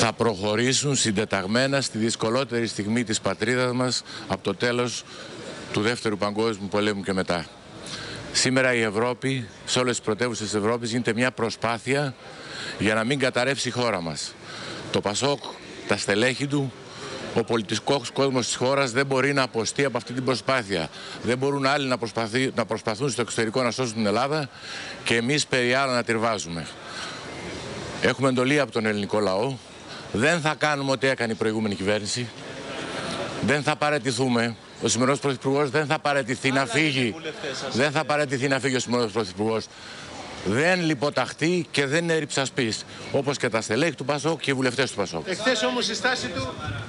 να προχωρήσουν συντεταγμένα στη δυσκολότερη στιγμή της πατρίδας μας από το τέλος του Δεύτερου Παγκόσμιου Πολέμου και μετά. Σήμερα η Ευρώπη, σε όλες τις πρωτεύουσες της Ευρώπης, γίνεται μια προσπάθεια για να μην καταρρεύσει η χώρα μας. Το Πασόκ, τα στελέχη του, ο πολιτικός κόσμος της χώρας δεν μπορεί να αποστεί από αυτή την προσπάθεια. Δεν μπορούν άλλοι να προσπαθούν στο εξωτερικό να σώσουν την Ελλάδα και εμείς περί άλλα να τυρβάζουμε. Έχουμε εντολή από τον ελληνικό λαό. Δεν θα κάνουμε ό,τι έκανε η προηγούμενη κυβέρνηση. Δεν θα παραιτηθούμε. Ο σημερινός πρωθυπουργός δεν θα παραιτηθεί να φύγει. Δεν θα παραιτηθεί να φύγει ο σημερινός πρωθυπουργός. Δεν λιποταχτεί και δεν είναι ρυψασπής. Όπως και τα στελέχη του Πασόκ και οι βουλευτές του Πασόκ. Εχθές όμως η στάση του